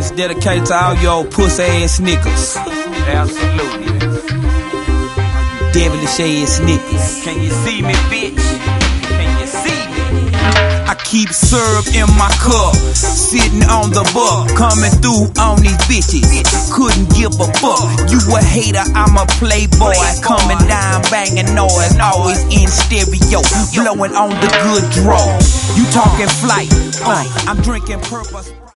It's dedicated to all your pussy ass niggas. Absolutely. Devilish ass niggas. Can you see me, bitch? Can you see me? I keep syrup in my cup, sitting on the buck, coming through on these bitches. Couldn't give a fuck. You a hater, I'm a playboy. Coming down, banging noise, always in stereo, blowing on the good draw. You talking flight, I'm drinking purpose.